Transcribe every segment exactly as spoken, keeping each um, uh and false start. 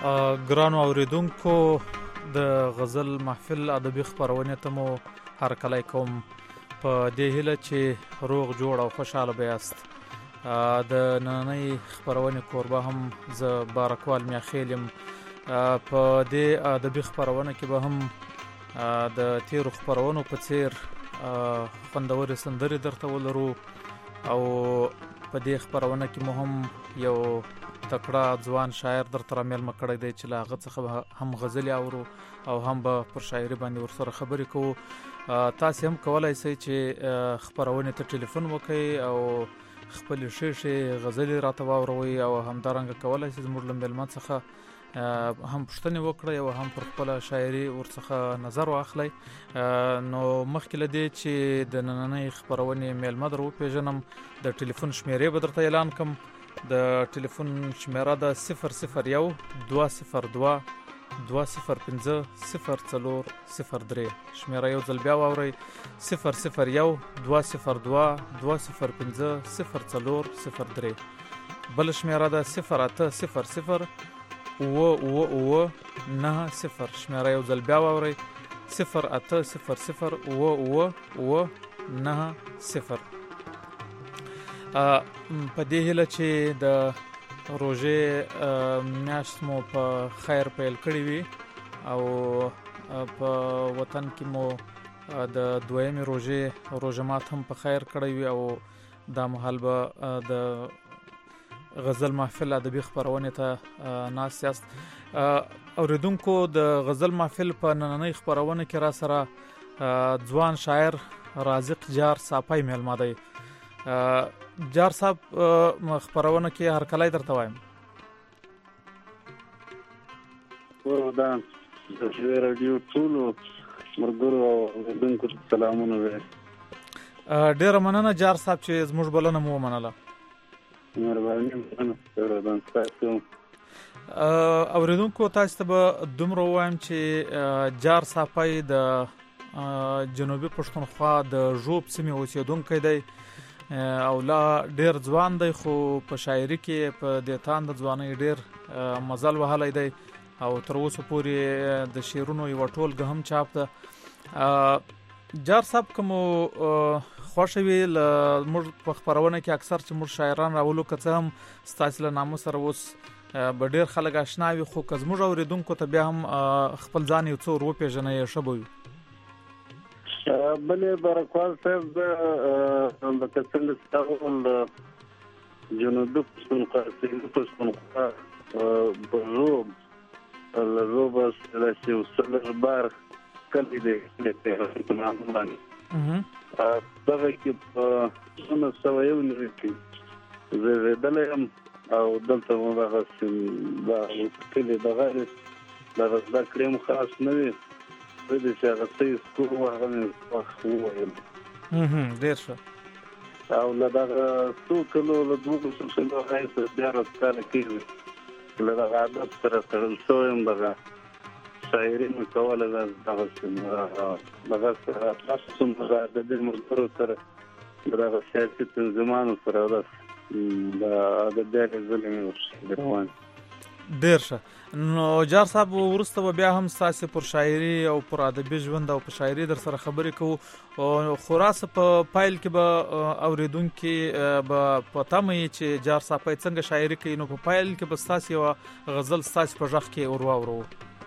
ګرانو اوریدونکو د غزل محفل ادبي خپرونې ته مو هرکلی کوم په دې هیله چې روغ جوړ او خوشحاله بیاست. د نننۍ خپرونې کوربه هم زه بارکوال میاخیل یم. په دې ادبي خپرونه کې به هم د تیرو خپرونو په څیر خوندورې سندرې درته ولرو او په دې خپرونه کې مو هم یو تکړه ځوان شاعر درته رامیلمه کړی دی چې له هغه څخه هم غزلې اورو او هم به پر شاعري باندې ورسره خبرې کوو. تاسې هم کولی شئ چې خپرونې ته ټلیفون وکړئ او خپلې ښې ښې غزلې راته واوروئ او همدارنګه کولی شئ زموږ له میلمه څخه هم پوښتنې وکړئ او هم پر خپله شاعري ورڅخه نظر واخلئ. نو مخکې له دې چې د نننۍ خپرونې میلمه در وپېژنم د ټلیفون شمیرې به درته اعلان کړم. د ټلیفون شمیره ده صفر صفر یو دوه صفر دوه دوه صفر پنځه صفر څلور صفر درې. شمیره یو ځل بیا واورئ صفر صفر یو دوه صفر دوه دوه صفر پنځه صفر څلور صفر درې. بل شمیره ده صفر اته صفر صفر اوه اوه اوه نهه صفر. شمیره یو ځل بیا واورئ صفر اته صفر صفر اوه اوه اوه نهه صفر. په دې هیله چې د روژې میاشت مو په خیر پیل کړې وي او په وطن کې مو د دویمې روژې روژه مات هم په خیر کړی وي او دا مهال به د غزل محفل ادبي خپرونې ته ناست یاست. اوریدونکو د غزل محفل په نننۍ خپرونه کې را سره ځوان شاعر رازق جار صافی میلمه دی. جار صاحب خپرونه کې هرکلی درته وایم. دا د راډیو ټولو ملګرو او اوریدونکو ته سلامونه وایم. ډېره مننه جار صاحب چې زموږ بلنه مو ومنله. مهرباني مننه. اوریدونکو تاسو ته به دومره ووایم چې جار صافی د جنوبي پښتونخوا د ژوب سیمې اوسېدونکی دی او لا ډیر ځوان دی خو په شاعري کې په دې تاند ځوانۍ ډیر مزل وهلی دی او تر اوسه پورې د شعرونو یوه ټولګه هم چاپ ده. جار صاحب که مو خوښه وي موږ په خپرونه کې اکثر چې موږ شاعران راولو که څه هم ستاسې له نامه سره اوس به ډیر خلک اشنا وي خو که زموږ اوریدونکو ته بیا هم خپل ځان یو څه ور وپېژنئ ښه به وي. بلې بارکوال صاحب د لکه څنګه چې تا وویل جنوبي پښتونخوا سویلي پښتونخوا په ژوب له ژوبه داسې یو څلور بار کلی دی په نامه باندې دغه کې په نولس سوه یو نوي کې زیږېدلی یم او دلته مو دغسې دا کلي دغه دغه زده کړې هم خاص نه وي زه د چې هغه څه یې سکور و هغه مې وخت وویل. ډېر ښه. او له دغه څو کلو له دوو سلسلو راهیسې دیارلس کاله کېږي له دغه عادت سره تړل شوی یم. دغه شاعري مې کوله دغسې دغسې تاسو څومره ادبي ملګرو سره د دغه سیاسي تنظیمانو سره داسې د ادبیاتو ځلې مې ورسره روان. ډېر ښه. نو جار صاحب وروسته به بیا هم ستاسې پر شاعري او پر ادبي ژوند او پر شاعري در سره خبرې کوو خو راسه په پایل کې به اورېدونکي به په تمه وي چې جار صاحب څنګه شاعري کوي نو په پایل کې به ستاسې یوه غزل ستاسې په غږ کې ور واورو.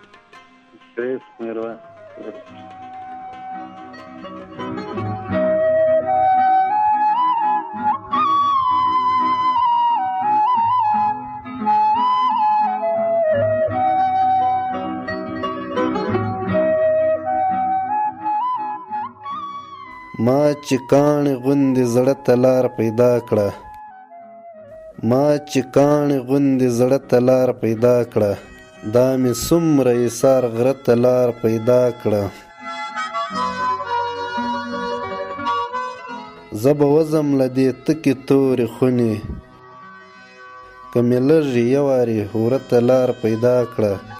ما چې کاڼې غوندې زړه ته لار پیدا کړه ما چې کاڼې غوندې زړه ته لار پیدا کړه دا مې څومره ایثار غره ته لار پیدا کړه. زه به وځم له دې تکې تورې خونې که مې لږ یو وارې وره ته لار پیدا کړه.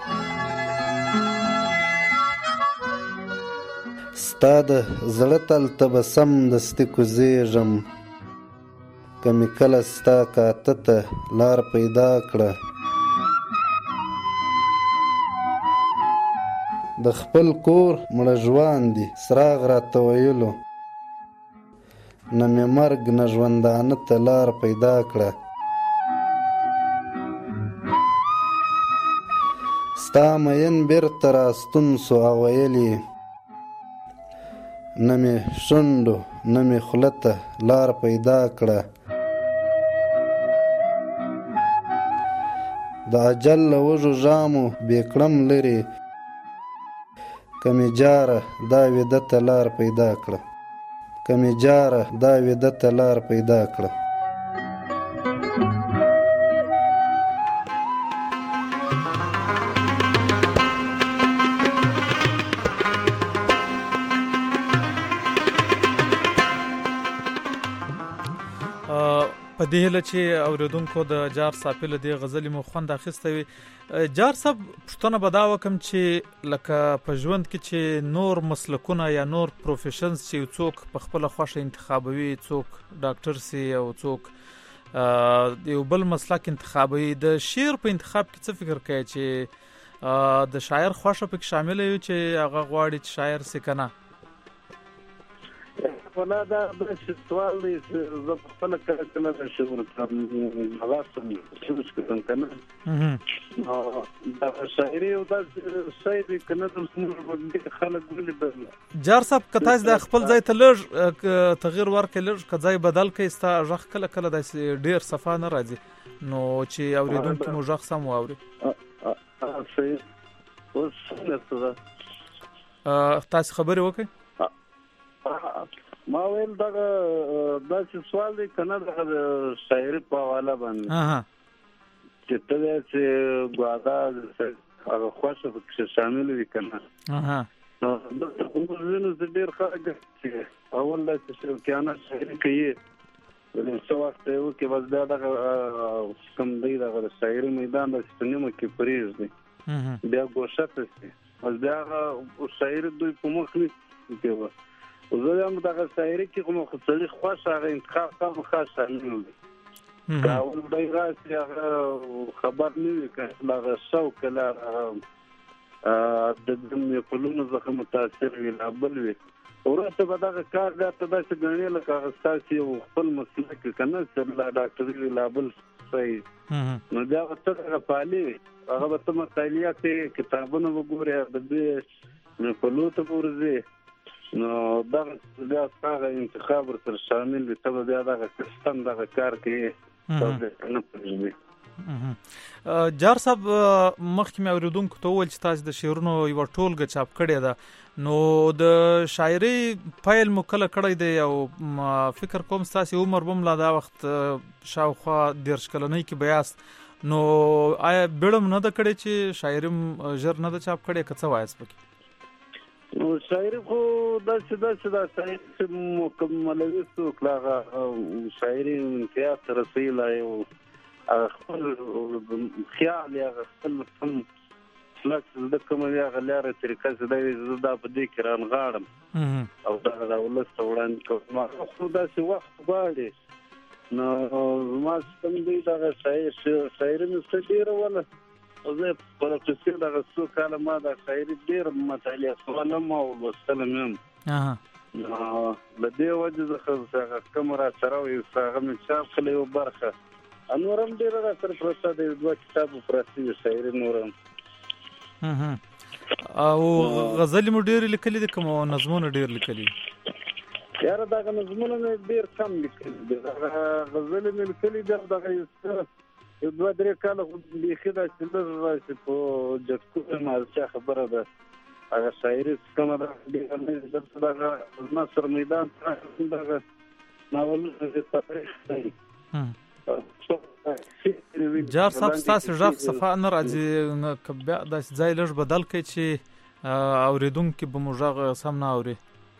ستا د زړه تل ته به سمدستي کوزېږم که مې کله ستا کاته ته لار پیدا کړه. د خپل کور مړه ژوان دي څراغ راته ویلو نه مې مرګ نه ژوندانه ته لار پیدا کړه ستا مین بیرته راستون سو او ویلې نه مې شونډو نه مې خوله ته لار پیدا کړه د اجل له وږو ژامو بې کړم لرې که مې جاره دا ویده ته لار پیدا کړه که مې جاره دا ویده ته لار پیدا کړه په دې هیله چې اوریدونکو د جار صافي له دې غزلې مو خوند اخیستی وي. جار صاحب پوښتنه به دا وکړم چې لکه په ژوند کې چې نور مسلکونه یا نور پروفیشنز چې څوک په خپله خوښه انتخابوي، څوک ډاکټر سي او څوک یو بل مسلک انتخابوي، د شعر په انتخاب کې څه فکر کوي چې د شاعر خوښه پکې شامله وي چې هغه غواړي چې شاعر سي که نه؟ ولا دا داسې سوال دی چې زه په خپله کله کله د شعر هغه سوچ کوم که نه دغه شاعري یو داسې شی دی که نه زموږ خلک ولې بدل. جار صاحب که تاسې د خپل ځای ته لږ تغیر ورکړئ، لږ که ځای بدل کړئ، ستا غږ کله کله داسې ډېر صفا نه راځي نو چې اورېدونکي مو غږ سم واوري. صحیح. اوس څنګه څه ده؟ تاسې خبرې وکړئ. ما ویل دغه داسې سوال دی که نه دغه د شاعري په حواله باندې چې ته دی چې ګواده هغه خوښه پکې شامل وي که نه. نو دلته په موږ وینو چې ډېر خلک چې اول داسې شوقیانه شاعري کوي څه وخت یې وکړي بس بیا دغه کوم دی دغه د شاعري میدان داسې په نیمه کې پرېږدي بیا ګوښه ته شي بس بیا هغه شاعري دوی په مخ نه کوي. زه هم دغه شاعري کې کوم خو سړي خوښ هغه انتخاب خامخا شامل وي که اول دی راسي هغه خبر نه وي که هغه شوق له د پلونو څخه متاثر وي لا بل وي وروسته به دغه کار بیا ته داسې ګڼې لکه هغه ستاسې یو خپل مسلک وي که نه چې لا ډاکټري وي لا بل څه نو بیا به ته دغه پالي وي هغه به ته مطالعه کوې کتابونه به ګورې ادبي پلو ته به ورځې نو دغه بیا هغه انتخاب ورسره شامل وي ته به بیا دغه کستن دغه کار کوي نه پرېږدي. جار صاحب مخکې مې اورېدونکو ته وویل چې تاسې د شعرونو یوه ټولګه چاپ کړې ده نو د شاعري پیل مو کله کړی دی او فکر کوم ستاسې عمر به هم لا دا وخت شاوخوا دېرش کلنۍ کې به یاست نو آیا بیړه م نه ده کړې چې شاعري م ژر نه ده چاپ کړې که څه وایاست پکې؟ نو شاعري خو داسې داسې دا شاعري چې مکملوي څوک له هغه شاعري امتیاز ته رسوي لا یو هغه خپل خیال یا هغه خپل کوم مسلک چې زده کومه وي هغه لاره طریقه چې دا وي زه دا په دې کې رانغاړم او دغه دا ولس ته وړاندې کوم خو داسې وخت غواړي نو زما سم دی دغه شاعري مې څه ډېره وله زه په پسې دغه څو کاله ما د شاعري ډېر مطالعه کولم او لوستلم یم له دې وجې څخه هغه کوم راسره وي هغه مې چاپ کړی یو برخه نور هم ډېره راسره پرته ده یو دوه کتابه پراته وي شاعري نور هم. او غزلې مو ډېرې لیکلي دي که مو نظمونه ډېر لیکلي دي؟ یاره دغه نظمونه مې ډېر کم لیکلي دي دغه غزلې مې لیکلي دي دغه یو دوه درې کاله خو بیخي داسې لږ راسي په جټکو مالچا خبره ده هغه شاعري کومه ده ډېره نه دلته دغه نصر میدان دغه ناولونه د تاریخ دی. جار صاحب ستاسې غږ صفا نه راځي که بیا داسې ځای لږ بدل کړئ چې اورېدونکي به مو غږ سم نه اوري.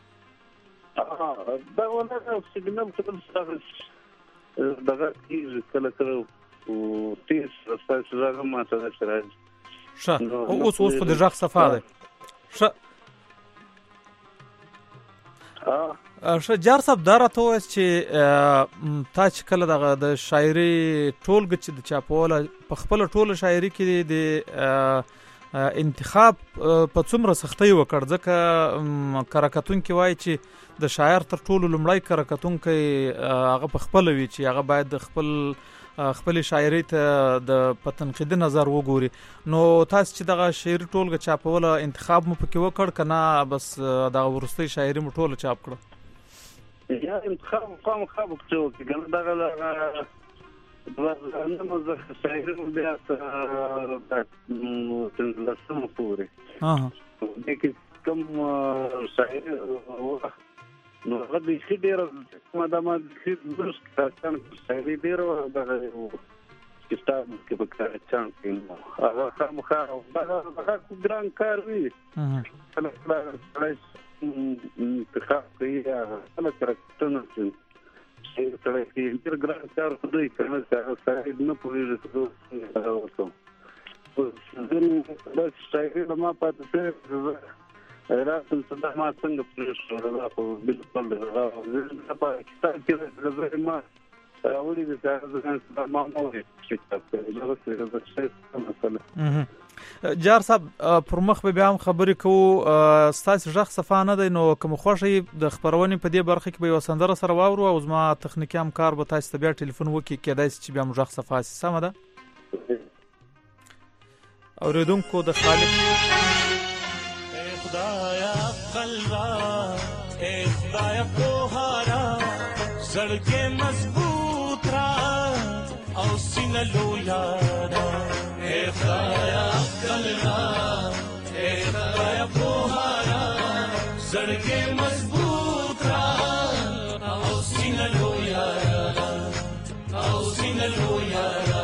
دا ونه سیګنال کله دغه کېږي کله کله تیز ستاسې غږ هم ماته داسې راځي. ښه اوس اوس خو د غږ صفا دی. ښه ښه جار صاحب دا راته ووایاست چې تا چې کله دغه د شاعري ټولګه چې د چاپوله په خپله ټوله شاعري کې د انتخاب په څومره سختۍ وکړ؟ ځکه کرکتونکي وایي چې د شاعر تر ټولو لومړی کرکتونکی هغه په خپله وي چې هغه باید د خپل خپل شاعري ته د په تنقیدي نظر وګوري. نو تاسو چې دغه شعري ټولګه چاپوله انتخاب مو پکې وکړ که نه بس دغه وروستۍ شاعري مو ټوله چاپ کړه؟ یا انتخاب خامخا به پکې وکړي که نه دغه نه مو زه شاعري مو بیا پنځلسمه پورې دې کې کوم شاعري نو هغه بیخي ډېره مادامه بیخي درست کتابچان شاعري ډېره دغه کتاب کې په کتابچان کې نو هغه خامخا هغه ګران کار وي کله کله سړی انتخاب کوي کله کرکټرونه چې سړی کې ډېر ګران کار خدای کنه سړی نه پوهېږي هغه وکړم زه بس شاعري له ما پاتې شوې راتل صدا ما څنګه پرېښوده دا خو بلکل زه په کتاب کې نظر ما راوړي دي چې هغه ځان صدا ما مورې چې کتاب کوي دغسې د شی مسله. جار صاحب پر مخ به بیا هم خبرې کوو، ستاسې غږ صفا نه دی نو که مو خوښه وي د خپرونې په دې برخه کې به یوه سندره سره واورو او زما تخنیکي همکار به تاسو ته بیا ټلیفون وکړي، کیدای شي چې بیا مو غږ صفا شي. سمه ده؟ اورېدونکو د خالق خدایا قلبا اے خدایا پوهارا زړګې مضبوط را او سینه لویارا اے خدایا قلبا اے خدایا پوهارا زړګې مضبوط را او سینه لویارا او سینه لویارا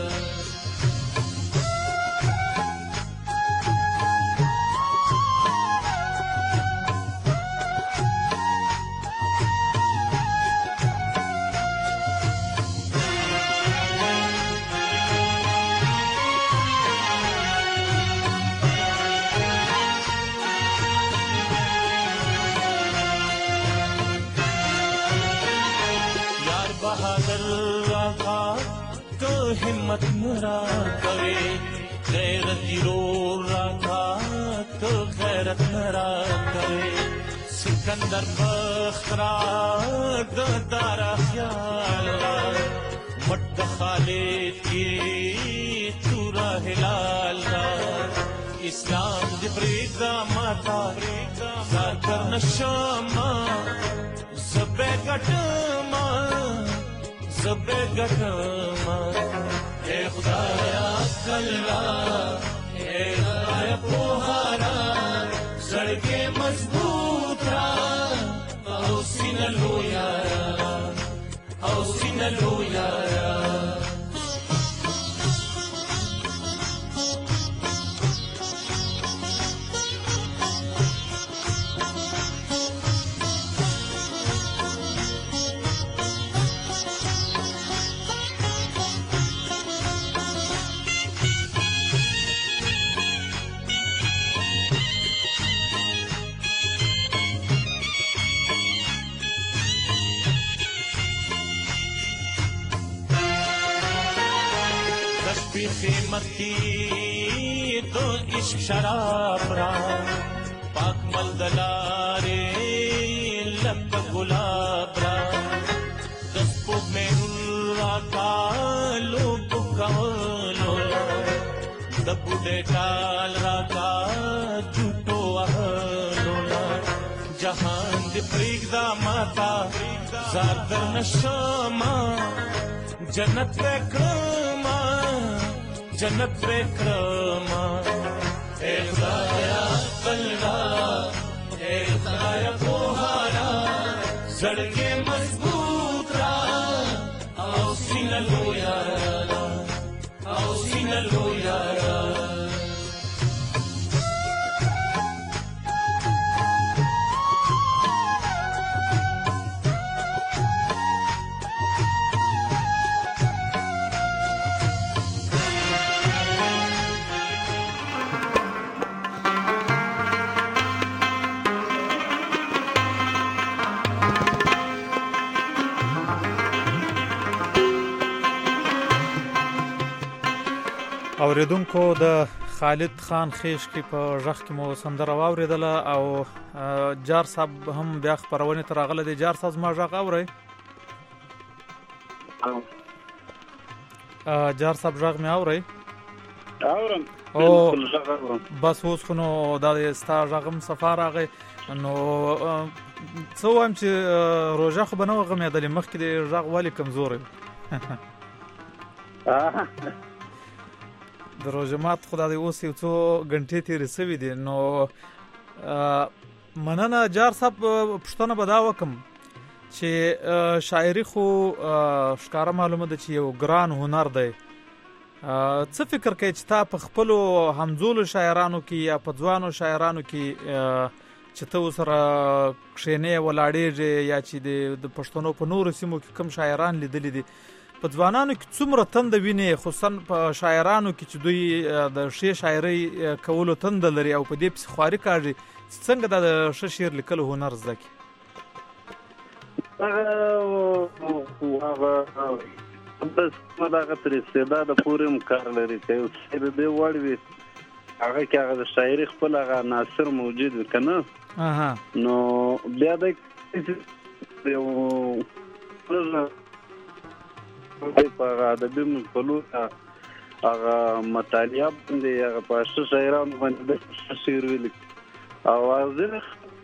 हिम्मत मरा करे गैरती रो रहा तो गैरत मरा करे सिकंदर बख्तरा दारा ख्याल मट खालिद की तूरा हिलाल इस्लाम दिब्रीदा माता जार कर नशमा ज़बे गटमा ज़बे गटमा ए खुदाया कल्ला ए खुदाया पोहारा सड़के मजबूत रा औ सीना लो यारा औ सीना लो यारा खिदमत की तो इश्क शराब रा पाक मलदलारे लब गुलाब रा दस्पो में रुल्ला का लोग कालो दबुडे टाल रा का झूठो आहलोला जहान दे प्रीगदा माता ज़ादर नशमा जन्नत पे क्रमा जन्नत पे क्रमा ए खुदाया कल्ला ए खुदाया पोहारा सड़के मजबूत रा औ सीना लो यारा औ सीना लो यारा اوریدونکو د خالد خان خیش کې په ژغ کې مو سندره واورېدله او جار صاحب هم بیا خپرونې ته راغلی دی. جار صاحب زما ژغ اورئ؟ جار صاحب ژغ مې اورئ؟ اورم. او بس اوس خو نو دا ستا ژغ هم صفا راغی. نو څه وایم چې روژه خو به نه وغمېدلې، مخکې د ژغ ولې کمزوری د روژه مات خدا دې اوس یو څو غنټې تېرې سوي دي. نو مننه جار صاحب. پوښتنه به دا وکړم چې شاعري خو ښکاره معلومه ده چې یو ګران هنر دی. څه فکر کوي چې تا په خپلو همزولو شاعرانو کې یا په ځوانو شاعرانو کې چې ته ورسره کښېنې ولاړېږې یا چې د پښتنو په نورو سیمو کې کوم شاعران لیدلي دي، په ځوانانو کې څومره تنده وینې، خصوصا په شاعرانو کې چې دوی د ښې شاعرۍ کولو تنده لري او په دې پسې خواري کاږي، څنګه دا د ښه شعر لیکلو هنر زده کړي؟ بس دغه تر استعداده پورې هم کار لري. که یو شعر دې وړ وي هغه کې هغه د شاعري خپل هغه عناصر موجود وي که نه، نو بیا د یو په هغه ادبي مفلو هغه مطالعه باندې هغه په ښه شاعرانو باندې د ښه شعر ولیکي. او ځینې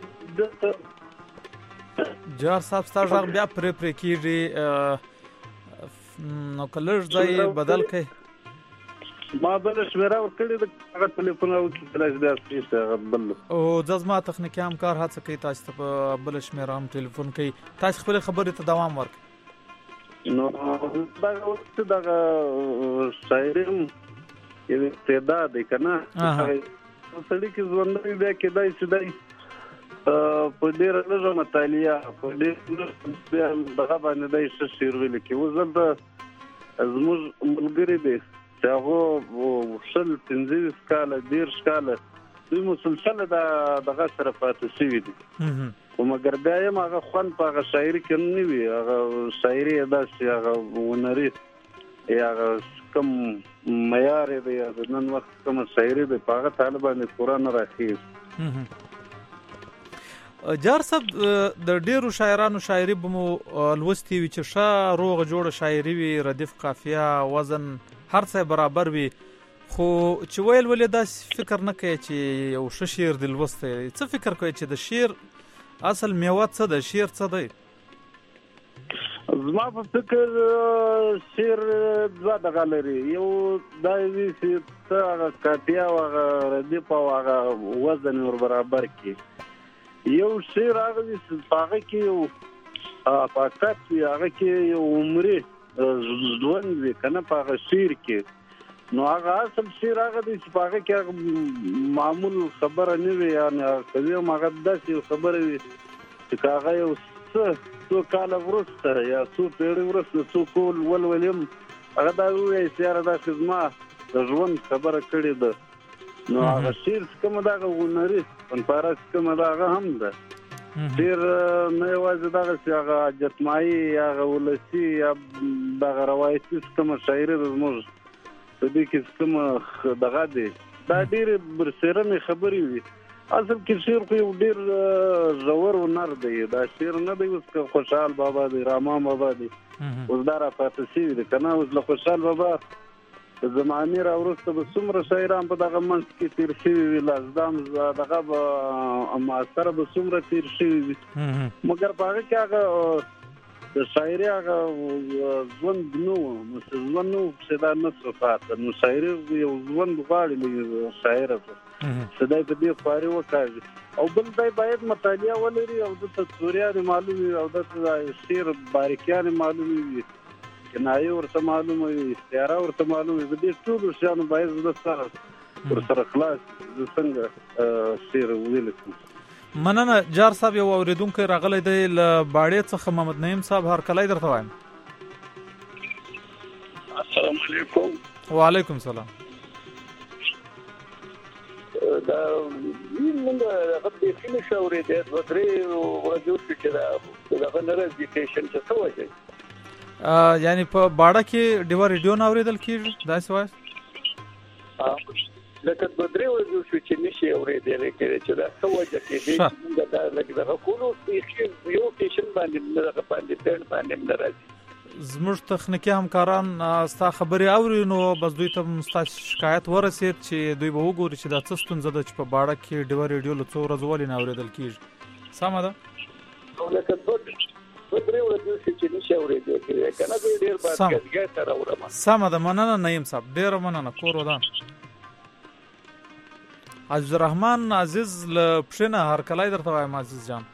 جار صاحب ستا غږ بیا پرې پرې کېږي، نو که لږ ځای بدل کړئ. ما بله شمېره ورکړې ده، هغه تلیفون وکړي کله چې بیا سپېڅ هغه بل او زه زما تخنیکي همکار هڅه کوي تاسو ته په بله شمېره هم ټلیفون کوي، تاسو خپلې خبرې ته دوام ورکړئ. نو دغه وخت دغه شاعري هم یو استعداد دی که نه، سړي کې ژوندی بیا کېدای چې دی په ډېره لږه مطالعه په ډېر بیا دغه باندې دی ښه شعر ولیکي. اوس دلته زموږ ملګري دی چې هغه شل پنځه ویشت کاله دېرش کاله دوی مسلسله دغه سره پاتې شوي دي، خو مګر بیا یم هغه خوند په هغه شاعري کې نه وي. هغه شاعري یې داسې هغه هنري یا هغه کوم معیار یې دی یا د نن وخت کومه شاعري دی په هغه تعالی باندې پوره نه راخېږي. جار صاحب د ډېرو شاعرانو شاعري به مو لوستې وي چې ښه روغه جوړه شاعري وي، ردیف قافیه وزن هر څه برابر وي، خو چې ویل ولې داسې فکر نه کوي چې یو ښه شعر دې لوستی؟ څه فکر کوي چې د شعر اصل میوه څه ده، شعر څه دی؟ زما په فکر شعر دوه دغه لري، یو دا وي چې ته هغه قافیه او هغه ردیف او هغه وزن ور برابر کړي. یو شعر هغه وي چې په هغه کې یو افاقت وي، هغه کې یو عمري ژوند وي که نه په هغه شعر کې، نو هغه اصل شعر هغه دی چې په هغه کې هغه معمول خبره نه وي، یعنې کوي هم هغه داسې یو خبره وي چې که هغه یو څه څو کاله وروسته یا څو پېړۍ وروسته څو کول ولولي هم هغه دا ووایي چې یاره داسې زما د ژوند خبره کړې ده. نو هغه شعر چې کومه ده هغه هنري فنپاره چې کومه ده هغه هم ده. شعر نه یوازې دغه چې هغه جتمایي یا هغه ولسي یا دغه روایتي چې کومه شاعري ده زموږ په دې کې چې کومه دغه دی دا ډېرې برسېرنې خبرې وي. اصل کې شعر خو یو ډېر ژور هنر دی، دا شعر نه دی اوس که خوشحال بابا دی رحمان بابا دی اوس دا را پاتې شوي دی که نه. اوس له خوشحال بابا زمانې را وروسته به څومره شاعران په دغه منځ کې تېر شوي وي، لازدام دغه به معاصره به څومره تېر شوي وي، مګر په هغه کې هغه د شاعري هغه ژوند نه و، نو چې ژوند نه و پسې دا نه څه پاته. نو شاعري یو ژوند غواړي شاعره چې دی په دې خواري وکاږي. او بل دی باید مطالعه ولري او دته توریانې معلوم وي او دته شعر باریکیانې معلومې وي، کنایې ورته معلومه وي، استعاره ورته معلومه وي. د دې ټولو شیانو باید زه سره ورسره خلاص زه څنګه شعر ولیکم. مننه جار صاحب. یو اورېدونکی راغلی دی له باړې څخه محمد نعیم صاحب، هرکلی درته وایم. السلام علیکم. وعلیکم سلام. دا موږ هغه بیخي نشو اورېدی دوه درې ورځې وشوې چې دغه نه راځي سټېشن څه څه وجه یعنې په باړه کې ډیوه ریډیو نه اورېدل کېږي داسې وایاست؟ لکه په درې ورځې شو چې نشي اورېدل کېږي چې دا څه وجه کې دي چې دا لکه دا کولو یو پیشن باندې نه باندې پېړ باندې نه راځي. زموږ تخنیکی همکاران ستا خبرې اوري نو بس دوی ته ستاسو شکایت ورسید چې دوی به وګوري چې دا څه ستونزه ده چې په باړه کې ډیوه ریډیو له څو ورځو ولې نه اورېدل کېږي. سمه ده؟ لکه دوه درې ورځې چې نشي اورېدل کېږي کنه دوی ډېر باد کېږي سره اورم. سمه ده، مننه نعیم صاحب، ډېره مننه. کور ودان عزیز الرحمن عزیز له پښنه هر کله درته وایم عزیز جان.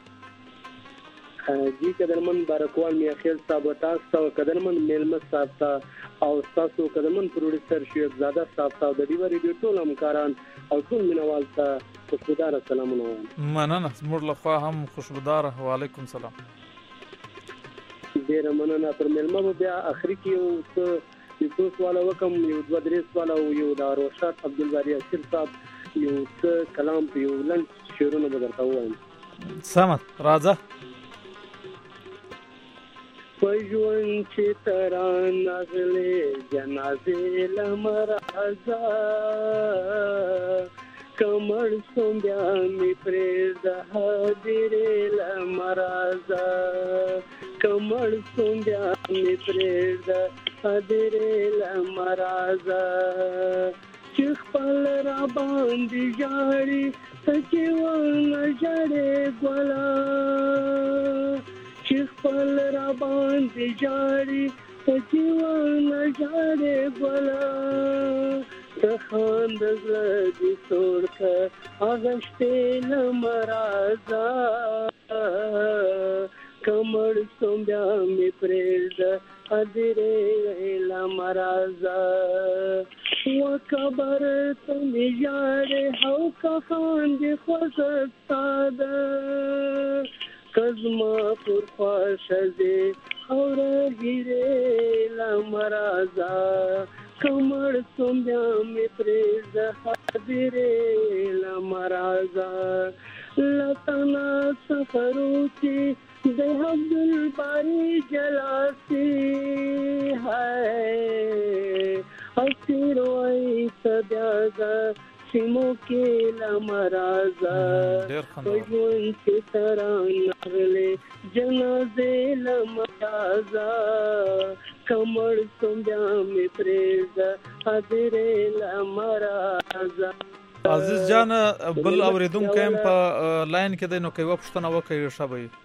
جی قدرمن بارکوال میا خیل صاحب تاسو قدرمن میلمه صاحب تا او تاسو قدرمن پروډوسر شیخ زاده صاحب تا د ډیو ریډیو ټول همکاران او ټول مینوال ته خوشبودار سلامونه وایم. مننه، زموږ له خوا هم خوشبودار. وعلیکم سلام. ډیره مننه. پر میلمه بیا اخري کې یو څه یو سوال وکم، یو دوه درې سوال او یو د روشات عبدالباری اسیر صاحب یو څه کلام په یو لنډ شعرونه به درته ووایم. سمه راځه. پژوند چې تران نغلې جنازې لمرازا کمر سوم بیا می پرېږده حاضرې لمرازا کمر سوم بیا می پرېږده حاضرې لمرازا چې خپل را باندې ژاړي ته چې ونه ژاړې ګله چې خپل را باندې ژاړي ته چې ونه ژاړې ګله ته خاند زړه دې سوړ که هغه شپې لمرازا کمړ سوم بیا مې پرېږده حاضرې لمرازا وکبر ته مې ژاړې او که خاندې خوښه ستا ده کزما پر خوښه اوره هیرې لمرازا کمړ سوم بیا مې پرېږده حاضرې لمرازا لتنا سفرو کې د عبدالباری جلاسی ہے اسیر وای سبیازا سیمو کې لمرازا پژون چې تران نغلې جنازې لمرازا کمړ سوم بیا مې پرېږده حاضرې لمرازا. عزیز جان بل اوریدونکی هم په لاین کې دی نو که یوه پوښتنه وکړئ ښه به وي.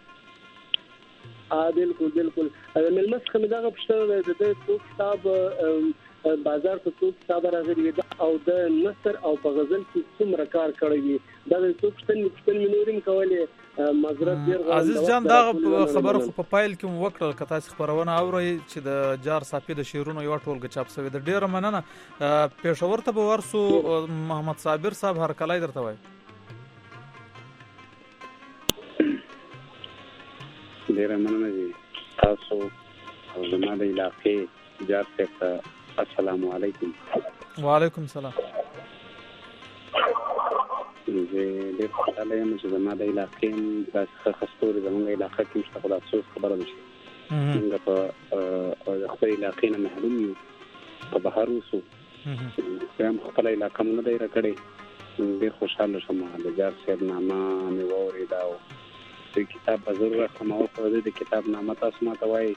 بالکل بالکل مېلمه څخه مې دغه پوښتنه ده د ده څو کتاب بازار ته څو کتاب راغلي وي او د نثر او په غزل کې څومره کار کړی وي دا د څو پوښتنې پوښتنې مې نور هم کولې معذرت ډېر غواړم. عزیز جان دغه خبره خو په پیل کې مو وکړل که تاسې خپرونه اورئ چې د جار صافي د شعرونو یوه ټولګه چاپ شوې ده. ډېره مننه. پېښور ته به ورسو محمد صابر صاحب هرکلی درته وایي. ډیره مننه جی تاسو او زما د علاقې جار صاحب ته السلام علیکم. وعلیکم سلام. زه ډېر خوشحاله یم چې زما د علاقې داسې ښه ښه ستوري زموږ علاقه کې شته خو د افسوس خبره ده چې موږ په خپل علاقې نه محروم یو په بهر اوسو بیا هم خپله علاقه مو نه دی راکړې. ډېر خوشحاله شوم د جار صاحب نامه مې واورېده او دوی کتاب به ضرور اخلم او په د کتاب نامه تاسو ماته وایي.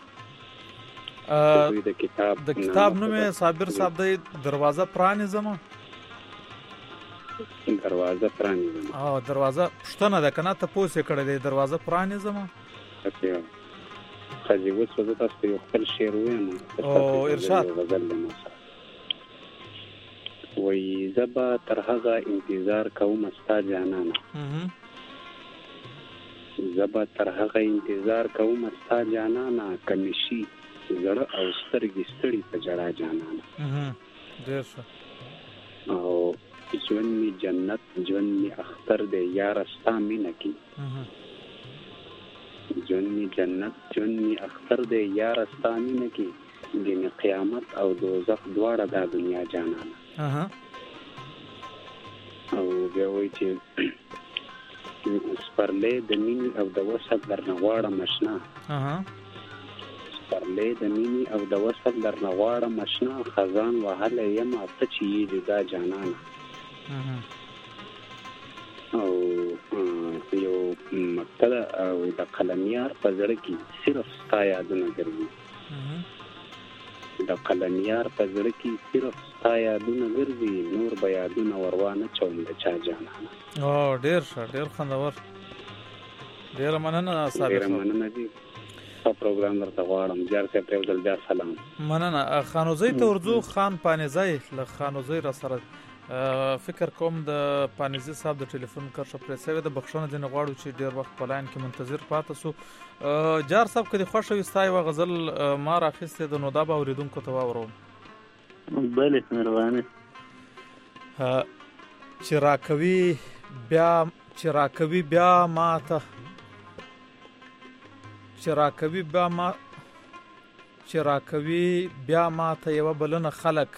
د کتاب نوم یې صابر صاحب دی دروازه پرانیزمه. دروازه پرانیزمه او دروازه پوښتنه ده که نه تپوس یې کړی دی دروازه پرانیزمه. خاجي اوس به زه تاسو ته یو خپل شعر ووایم او ارشاد وایي زه به تر هغه انتظار کوم ستا جانانه زه به تر هغه انتظار کوم ستا جانانه که مې شي زړه او سترګې ستړي په ژړا جانانه ډېر ښه او ژوند مې جنت ژوند مې اختر دی یاره ستا مینه کې ژوند مې جنت ژوند مې اختر دی یاره ستا مینه کې ګنې قیامت او دوزخ دواړه دا دنیا جانانه. او بیا وایي چې سپرلی د مینې او د وصل درنه غواړم اشنا سپرلی د مینې او د وصل درنه غواړم اشنا خزان وهلی یم ته چې یې جدا جانانه او یو مقتله او د قلمیار په زړه کې صرف ستا یادونه ګرځي د قلمیار په زړه کې صرف ستا یادونه ګرځي نور به یادونه وروانه چوم د چا جانانه او ډېر ښه ډېر خوندور ډېره مننه صاحب ډېره مننه دي په پروګرام درته غواړم جار صاحب ته یو ځل بیا سلام مننه خانوزۍ ته ورځو خان پانیزی له خانوزۍ را سره فکر کوم د پانیزي صاحب د ټلیفون کرښه پرې شوې ده بخښنه ځینې غواړو چې ډېر وخت په لاین کې منتظر پاتې سو جار صاحب که دې خوښه وي ستا یوه غزل ما راخیستې ده نو دا به اورېدونکو ته واورم بلې مهرباني چې راکوي بیا چې راکوي بیا ماته چې راکوي بیا ما چې راکوي بیا ماته یوه بلنه خلک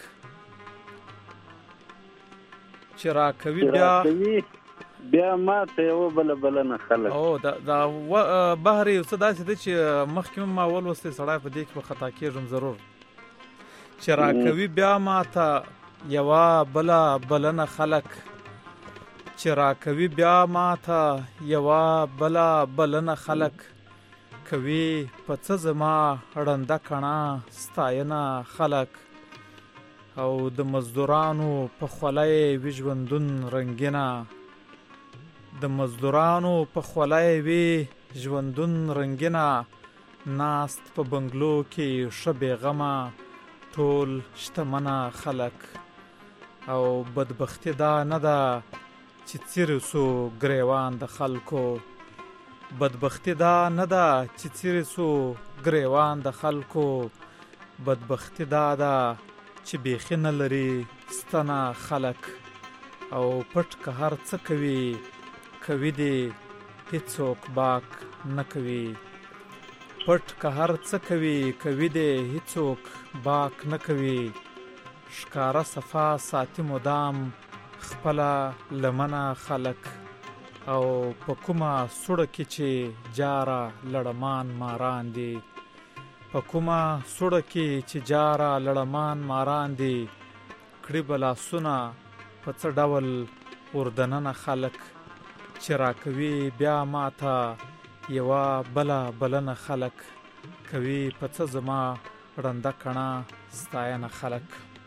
چې راکوي بیا بیا ماته یوه بله بلنه خلک او دا دا بهر یو څه داسې دی چې مخکې ما ولوستی سړی په دې کې به خطا کېږم ضرور چې راکوي بیا ماته یوه بله بلنه خلک چې راکوي بیا ماته یوه بله بلنه خلک کوي په څه زما ړنده کڼه ستاینه خلک او د مزدورانو په خولای وی ژوندون رنگینه د مزدورانو په خولای وی ژوندون رنگینه ناست په بنگلو کې ښه بېغمه ټول شتمنه خلک او بدبختي دا نه ده چې څیرې سو ګریوان د خلکو بدبختي دا نه ده چې څیرې سو ګریوان د خلکو بدبختي دا ده چې بیخي نه لري ستنه خلک او پټ که هر څه کوي کوي دې هیڅوک باک نه کوي پټ که هر څه کوي کوي دې هیڅوک باک نه کوي ښکاره صفا ساتي مدام خپله لمنه خلک او په کومه سوړه کې چې جاره لړمان ماران دي په کومه سوړه کې چې جاره لړمان ماران دي کړي به لاسونه په څه ډول اردننه خلک چې راکوي بیا ماته یوه بله بلنه خلک کوي په څه زما ړنده کڼه ستاینه خلک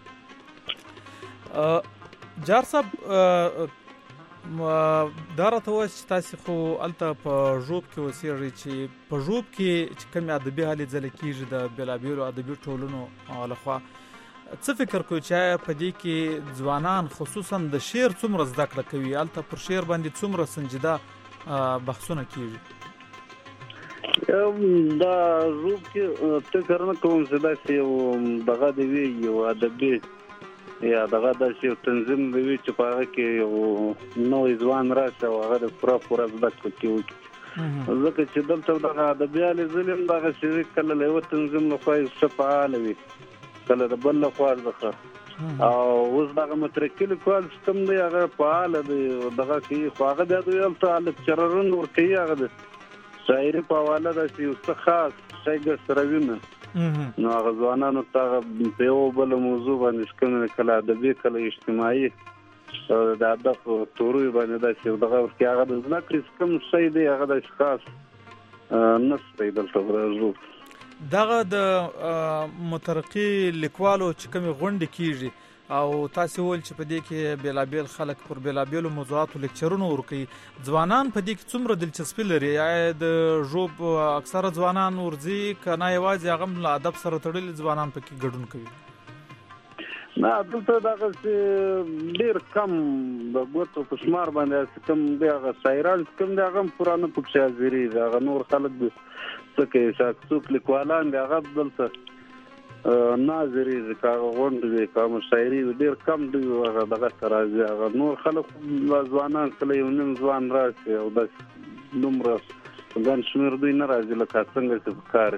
جار صاحب دا راته ووایه چې تاسې خو هلته په ژوب کې اوسېږئ چې په ژوب کې چې کومې ادبي هلې ځلې کېږي د بېلابېلو ادبي ټولنو لخوا څه فکر کوئ چې آیا په دې کې ځوانان خصوصا د شعر څومره زده کړه کوي هلته پر شعر باندې څومره سنجیده بحثونه کېږي دا ژوب کې فکر نه کوم چې داسې یو دغه دې وي یو ادبي یا دغه داسې یو تنظیم دی وي چې په هغه کې یو نوی ځوان راشي او هغه د پوره پوره زده کړه کې وکړي ځکه چې دلته دغه ادبي هلې ځلې هم دغسې وي کله له یوه تنظیم لخوا یې ښه فعاله وي کله د بل لخوا څخه او اوس دغه مترقي لیکوال چې کوم دی هغه فعاله دی دغه کوي خو هغه بیا دوی هلته لکچررون ورکوي هغه د شاعري په حواله داسې یو څه خاص شی ګرسروي نه نو هغه ځوانانو ته هغه په یو بله موضوع باندې کوم کله ادبي کله اجتماعي د ادب توروي باندې داسې یو دغه ورکوي هغه د زده کړې کوم شی دی هغه داسې خاص نشته دلته ورځو دغه د مترقي لیکوالو چې کومې غونډې کېږي او تاسې وویل چې په دې کې بېلابېل خلک پر بېلابېلو موضوعاتو لیکچرونه ورکوي ځوانان په دې کې څومره دلچسپي لري آیا د ژوب اکثره ځوانان ورځي که نه یوازې هغه هم له ادب سره تړلي ځوانان پکې ګډون کوي نه دلته دغسې ډېر کم د ګوتو په شمار باندې کم دی هغه شاعران چې کوم دی هغه هم پوره نه پکښې حاضرېږي هغه نور خلک دي څه کوي څوک لیکوالان دي هغه دلته نه حاضرېږي که هغه غونډې وي که هغه مشاعرې وي ډېر کم دوی هغه دغه ته راځي هغه نور خلک ځوانان کله یو نیم ځوان راشي او داسې دومره ګڼ شمېر دوی نه راځي لکه څنګه چې په کار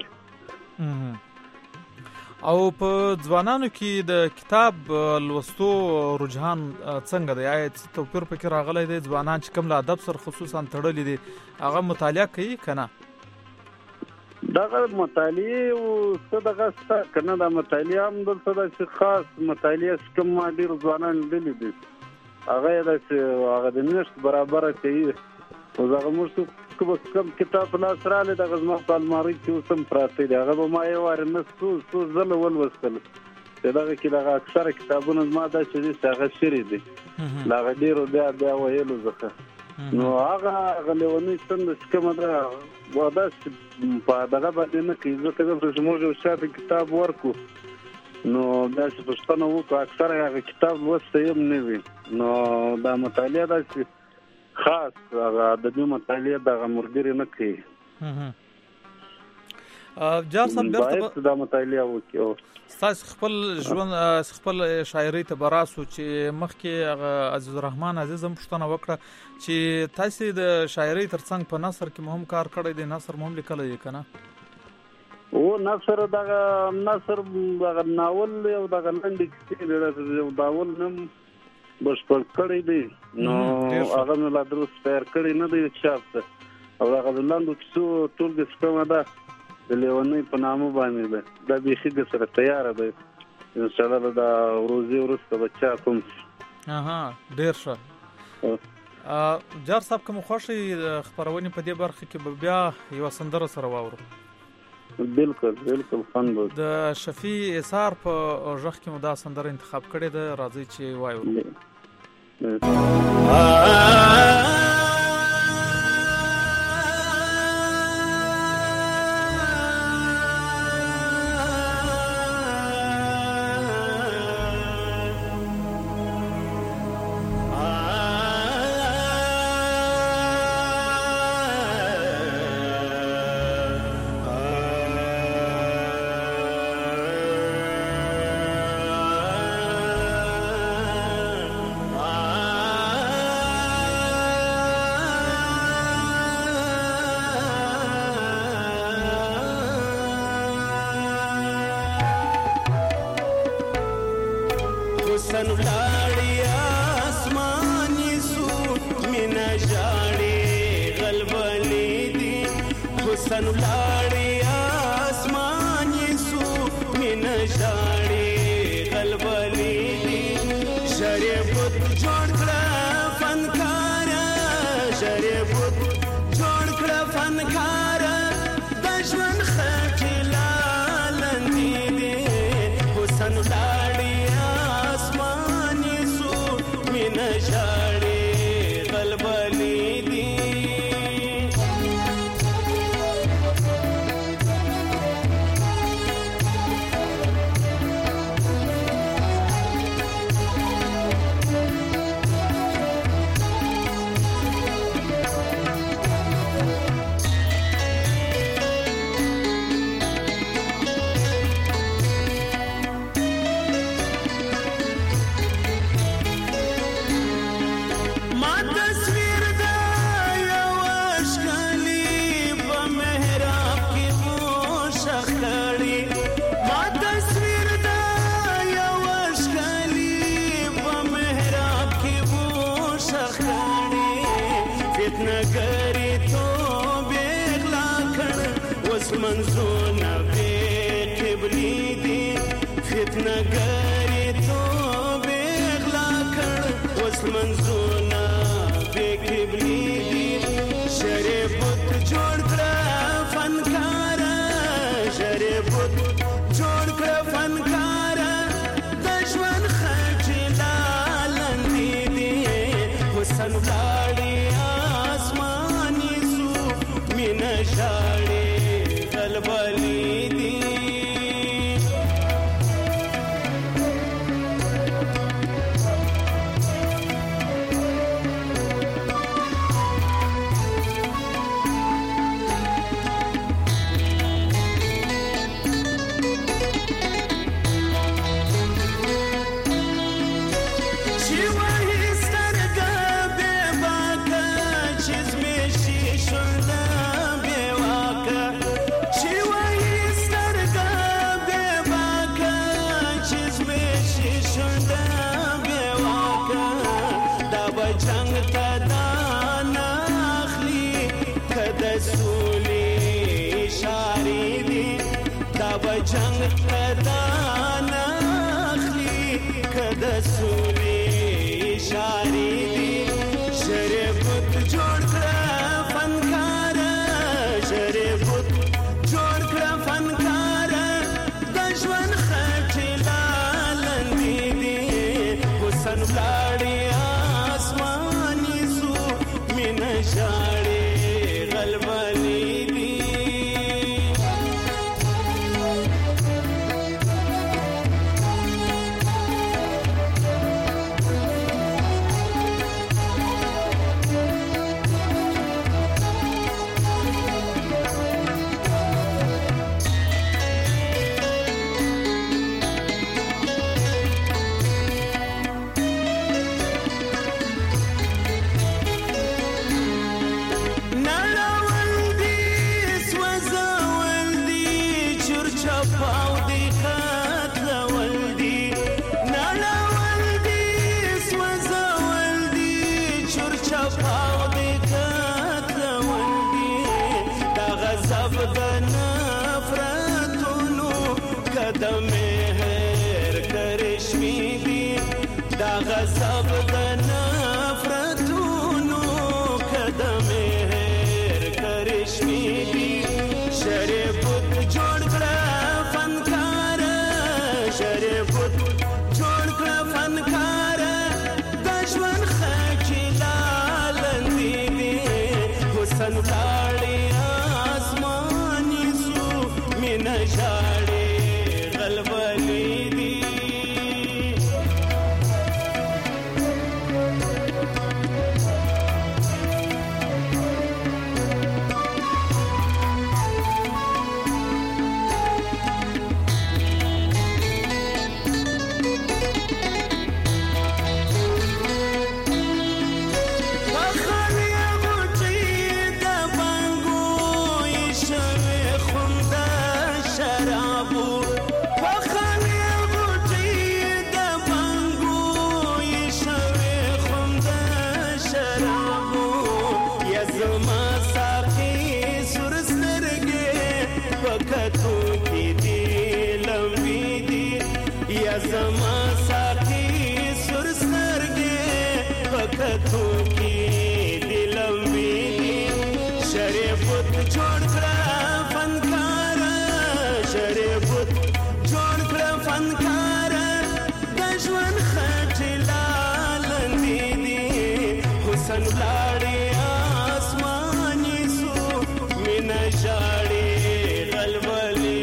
او په ځوانانو کې د کتاب لوستو رجحان څنګه دی آیا څه توپیر پکې راغلی دی ځوانان چې کوم له ادب سره خصوصا تړلي دي هغه مطالعه کوي که نه دغه مطالعې او څه دغه شته که نه دا مطالعه هم دلته داسې خاص مطالعه چې کوم ما ډېر ځوانان لیدلي دي هغه د هغه د میاشت برابر کوي او هغه موږ کوم کتاب په لاس راغلی دغه زما په المارۍ کې اوس هم پراته دي هغه به ما یو وار نه څو څو ځله ولوستل چې دغه کې دغه اکثره کتابونه زما داسې دي چې هغه شعري دي له هغه ډېرو بیا بیا ویلو څخه نو هغه هغه لیونۍ څنډه چې کومه ده داسې په دغه باندې نه کوي ځکه دلته چې موږ یو چا ته کتاب ورکړو نو داسې پوښتنه وکړو اکثره هغه کتاب لوستی هم نه وي نو دا مطالعه داسې خاص هغه ادبي مطالعه دغه ملګري نه کوي جار صاحب باید دا مطالعه وکړو ستاسو خپل ژوند خپل شاعري ته براسو چې مخکې هغه عزیز الرحمن عزیز هم پوښتنه وکړه چې تاسو د شاعري ترڅنګ په نثر کې مهم کار کړی دی نثر مهم لیکلی دی که نه او نثر دغه نثر دغه ناول او دغه لنډې کیسې یو ناول هم بشپړ کړی دی نو هغه مې لا درست تیار کړی نه دی چاپ ته او دغه د لنډو کیسو ټولګه چې کومه ده د لیونۍ په نامه باندې ده دا بیخي د سره تیاره ده انشاءالله دا ورځې وروسته به چاپ هم شي اها ډېر ښه جار صاحب که مو خوښ وي د خپرونې په دې برخه کې به بیا یوه سندره سره واورو بالکل بالکل خوند به د شفیع اثار په غږ کې مو دا سندره انتخاب کړې ده راځئ چې وایو اشارې دي شریبوت جوړ کړه فنکار شریبوت جوړ کړه فنکار د ژوند خټې لالندې دي حسن لاړې آسماني سو مینه ژاړې غلبلې دي غضب د نفرتونو قدمه هر کرشمي دي شریبوت جوړ کړه فنکار شریبوت جوړ کړه فنکار د ژوند خټې لالندې دي حسن لاړې آسماني سو مینه ژاړې غلبلې دي زما ساقي سر سترګې پکتو کې دلم ویني شریبوت جوړ کړه فنکار شریبوت جوړ کړه فنکار د ژوند خټې لالندې دي حسن لاړې آسماني سو مینه ژاړې غلبلې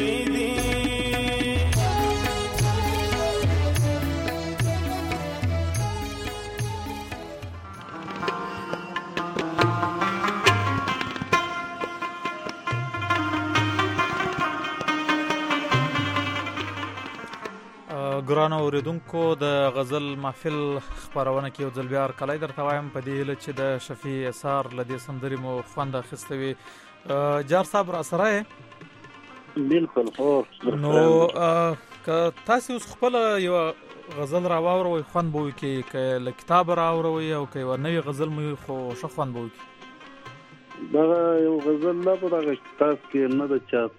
ګرانو اوریدونکو د غزل محفل خبرونه کې یو ځل بیا هرکلی درته وایم په دې هیله چې د شفیع اثار له دې سندرې مو خوند اخیستی وي. جار صاحب را سره یې؟ بالکل هو. نو که تاسې اوس خپله یوه غزل را واوروئ خوند به وکړي، که له کتابه را واوروئ او که یوه نوې غزل مو وي خو ښه خوند به وکړي. دغه یو غزل نه په دغه کتاب کې نه ده چاپ.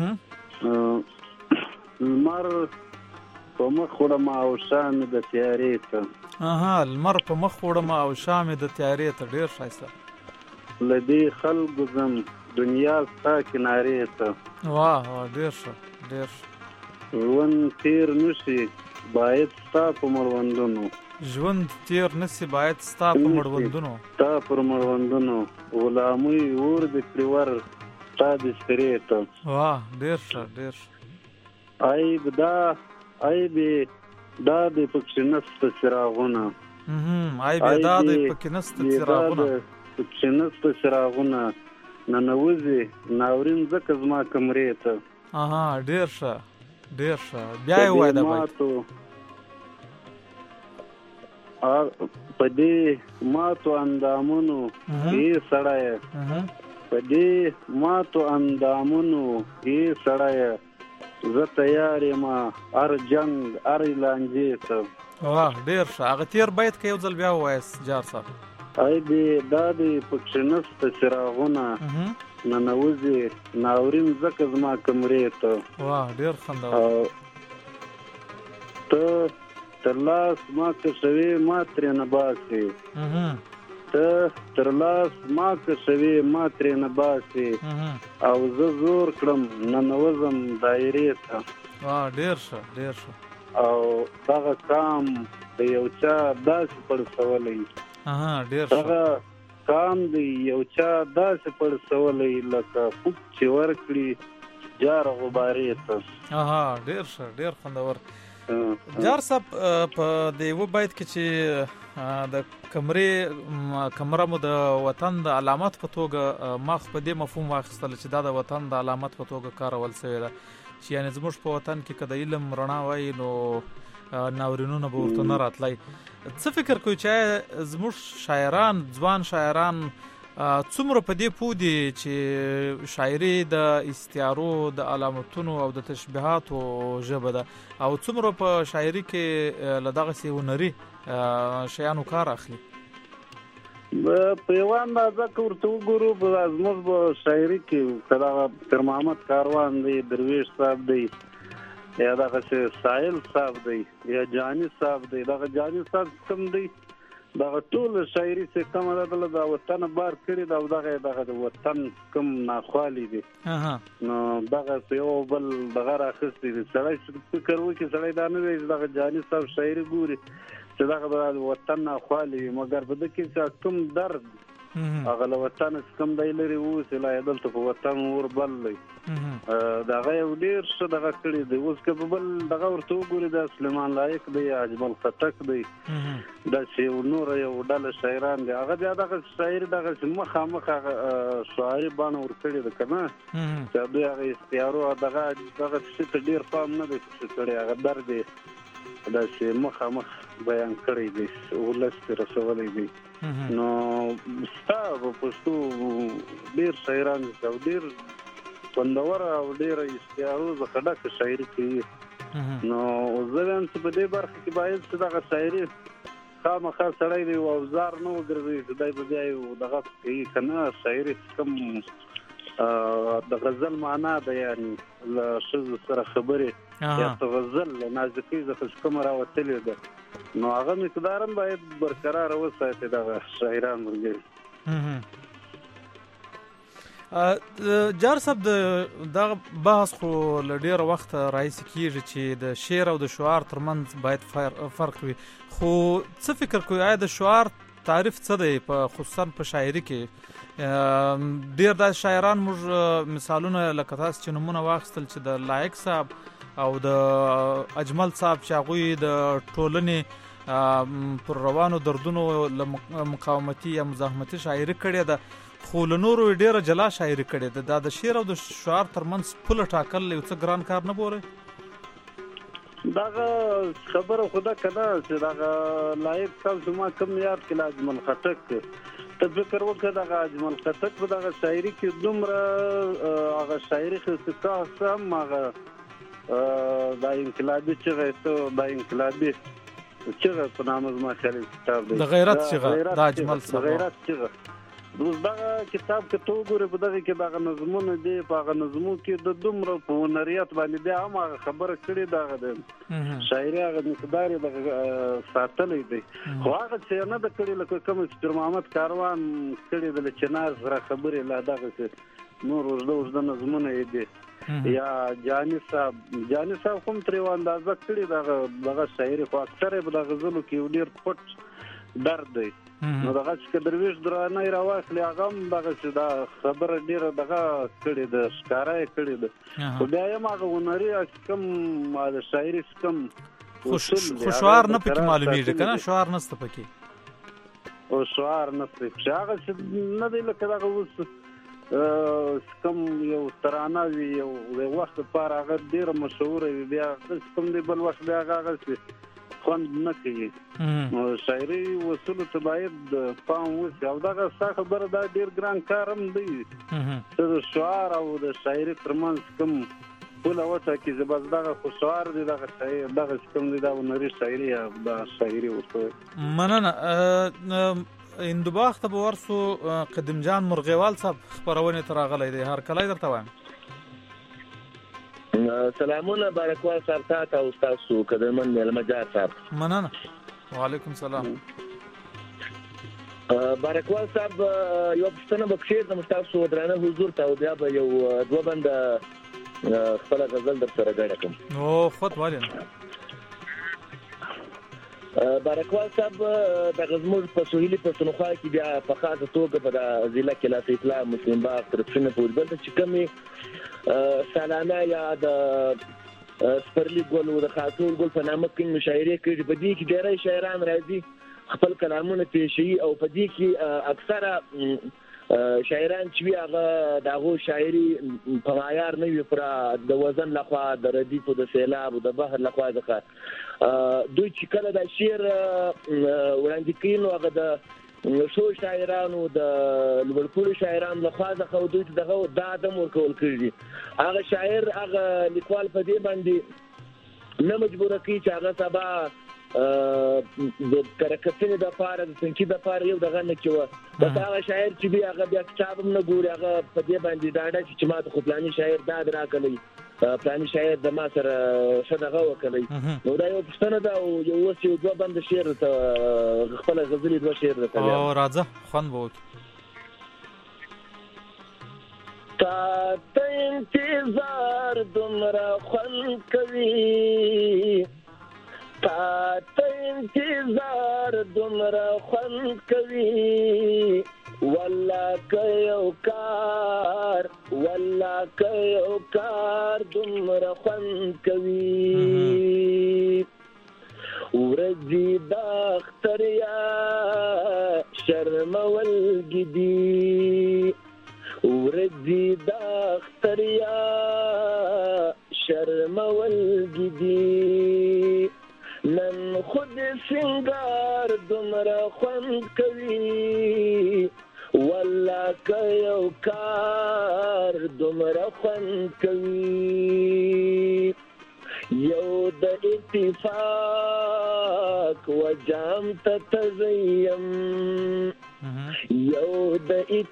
لمر په مخ وړم او شا مې د تیارې ته. اها لمر په مخ وړم او شا مې د تیارې ته. ډېر ښایسته. له دې خلکو ځم دنیا ستا کنارې ته. واه واه ډېر ښه ډېر ښه. ژوند تیر نشي باید ستا په مړوندونو. ژوند تیر نشي باید ستا په مړوندونو. ستا پر مړوندونو غلامي اور د کړور ستا د سپرې ته. واه ډېر ښه ډېر ښه. عیب دا عیب دا د پکې نسته څراغونه. عیب دا د پکې نسته څراغونه. پکې نسته څراغونه ننوځي ناورین ځکه زما کمرې ته. اها ډېر ښه ډېر ښه. بیا یې ووایه دا بیت. په دې ماتو اندامونو یې سړی په دې ماتو اندامونو یې سړی زه تیار یم هر جنګ هر لانجې ته. واه ډېر ښه. هغه تېر بیت که یو ځل بیا ووایاست جار صاحب. ای دې دا دې پکې نسته څراغونه ننوځي ناورین ځکه زما کمرې ته. واه ډېر خوندور. ته تر لاس ما کشوي ما ترې نه باسي ته تر لاس ما کشوي ما ترې نه باسي او زه زور کړم ننوځم دایرې ته ډېر ښه ډېر ښه او دغه کام د یو چا داسې پړسولی ډېر ښه دغه کام د یو چا داسې پړسولی لکه پوک چې ورکړي جار غبارې ته ډېر ښه ډېر خوندور. جار صاحب په د یوه بیت کې چې د کمرې کمره مو د وطن د علامت په توګه ما خو په دې مفهوم واخیستله چې دا د وطن د علامت په توګه کارول سوې ده چې یعنې زموږ په وطن کې که د علم رڼا وای نو ناورینونه به ورته نه راتلی. څه فکر کوئ چې زموږ شاعران ځوان شاعران څومره په دې پوه دي چې شاعري د استعارو د علامتونو او د تشبیهاتو ژبه ده او څومره په شاعري کې له دغسې هنري شیانو کار اخلي؟ په یوه اندازه که ورته وګورو زموږ په شاعري کې که دغه پیر محمد کاروان دی، درویش صاحب دی، یا دغسې ساحل صاحب دی، یا جاني صاحب دی. دغه جاني صاحب کوم دی دغه ټول شاعري چې کومه ده دله د وطن بار کړي ده او دغه دغه د وطن کوم ناخوالي دي نو دغه په یو بل دغه راخیستی دي. سړی فکر وکړي سړی دا نه وایي چې دغه جاني صاحب شاعري ګوري چې دغه د وطن ناخوالي وي، مګر په ده کې چې کوم درد هغه له وطن څخه کوم دی لرې اوسي لا یې دلته په وطن اور بل دی د هغه یو ډېر ښه دغه کړي دی. اوس که په بل دغه ورته وګوري د سلیمان لایق دی، اجمل خټک دی، داسې یو نوره یو ډله شاعران دي، هغه بیا دغه شاعري دغسې مخامخ هغه شاعري بڼه ورکړې ده که نه چې دوی هغه استعارو دغه دغه شي ته ډېر پام نه دی کړی، هغه درد یې داسې مخامخ بیان کړی دی، ولس ته رسولی دی. نو ستا په پښتو ډېر شاعران دي او ډېر خوندوره او ډېره استعارو څخه ډکه شاعري کوي. نو زه وایم چې په دې برخه کې باید چې دغه شاعري خامخا سړی دی او اوزار نه وګرځوي چې دی به بیا یو دغه کوي که نه شاعري کوم د غزل معنا ده، یعنې له ښځو سره خبرې یا په غزل له نازکۍ څخه چې کومه راوتلې ده نو هغه مقدار هم باید برقراره وساتي دغه شاعران ملګري. جار صاحب دغه بحث خو له ډېره وخته راهیسې کېږي چې د شعر او د شعار ترمنځ باید فرق وي، خو څه فکر کوئ آیا د شعار تعریف څه دی په خصوصا په شاعري کې؟ ډېر داسې شاعران موږ مثالونه لکه تاسو چې نومونه واخیستل چې د لایق صاحب او د اجمل صاحب چې هغوی د ټولنې پر روانو دردونو له مقاومتي یا مزاحمتي شاعري کړې ده، خو له نورو یې ډېره جلا شاعري کړې ده. دا د شعر او د شعار ترمنځ پوله ټاکل یو څه ګران کار نه بولئ؟ دغه خبره خو ده که نه چې دغه لایق صاحب زما کوم یاد کې له اجمل خټک ته فکر وکړه دغه اجمل خټک په دغه شاعري کې دومره هغه شاعري خصوصیات هم هغه دا انقلابي چغه ته دا انقلابي چغه په نامه زما خیال کتاب دی، د غیرت چغه د اجمل صاحب غیرت چغه. اوس دغه کتاب کې ته وګورې په دغه کې دغه نظمونه دي، په هغه نظمو کې د دومره په هنریت باندې بیا هم هغه خبره کړې دغه د شاعري هغه مقدار یې دغه ساتلی دی، خو هغه چې نه ده کړې لکه کومه چې پیر محمد کاروان کړې ده له چنار سره خبرې لا دغسې نور اوږده اوږده نظمونه یې دي، یا جاني صاحب جاني صاحب کوم ترې یوه اندازه کړې دغه دغه شاعري، خو اکثره یې په دغه غزلو کې یو ډېر پټ درد دی. نو دغه چې که درویش درانۍ راواخلي هغه هم دغسې دا خبره ډېره دغه کړې ده، ښکاره یې کړې ده، خو بیا یم هغه هنري کوم د شاعري کوم خو شعار نه پکې معلومېږي که نه؟ شعار نشته پکې او شعار نشته پکې، هغسې نه دی لکه دغه اوس کوم یو ترانه وي یو وخت لپاره هغه ډېره مشهوره وي، بیا کوم دی بل وخت بیا هغه هغسې خوند نه کوي. نو شاعري اصولو ته باید پام وشي او دغه ستا خبره دا ډېر ګران کار هم دی چې د شعار او د شاعري ترمنځ کوم پوله وټاکي چې بس دغه خو شعار دی دغه شاعر دغسې کوم دی دا هنري شاعري یا دا شاعري ورته وایي. مننه. هندوباغ ته به ورسو قدم جان مرغیوال صاحب خپرونې ته راغلی دی، هرکلی درته وایم. سلامونه بارکوال صاحب تاسو او تاسو قدرمن ملمجار صاحب. مننه. وعلیکم سلام. بارکوال صاحب یو پښتنه بکشیر د تاسو درانه حضور ته بیا به یو دوه بند خپل غزل در سره غاړه کوم. او خود والي بارکوال صاحب د غزمور په سوهیلي پښتونخوا کې بیا په خاصه توګه په ضلع کې لا اطلاع مسلم باغ ترڅنه پوربل چې کمی سالانه یا د سپرلی ګل او د خاطون ګل په نامه کې مشاعره کوي. په دې کې ډېری شاعران راځي خپل کلامونه پیشي او په دې کې اکثره شاعران چې هغه دغه شاعري په معیار نه وي پر د وزن لخوا د ردیف او د سیلاب او د بحر لخوا ځکه دوی چې کله د شعر وړاندې کوي نو هغه د شو شاعرانو د لوړپوړو شاعرانو لخوا ځکه دوی دغه د ادم ورکول کړي. هغه شاعر هغه لیکوال په دې باندې نه مجبور کوي چې هغه سبا د کرکټینې د پاره د سنکی د پاره یو دغه نه کیوه. دا هغه شاعر چې بیا هغه بیا کتاب هم نه ګوري هغه په دې باندې دا چې ما د خپلانی شاعر دا دراکلی پلاني شاعر د ما سره شدغه وکړي. نو دا یو پښتنه دا او یو وس یو دوه بند شعر ته خپل غزلې دوه شعر ته او راځه خوان بوت تا ته انتظار دومره خوان کوي تا ته انتظار دومره خوان کوي والله که یو کار والله که یو کار دومره خوند کوي ورځي د اختر یا شرمول ګدي ورځي د اختر یا شرمول ګدي نن خود سنگار دومره خوند کوي والله که یو کار دومره خوند کوي یو د اتفاق و جام ته تزیم یو د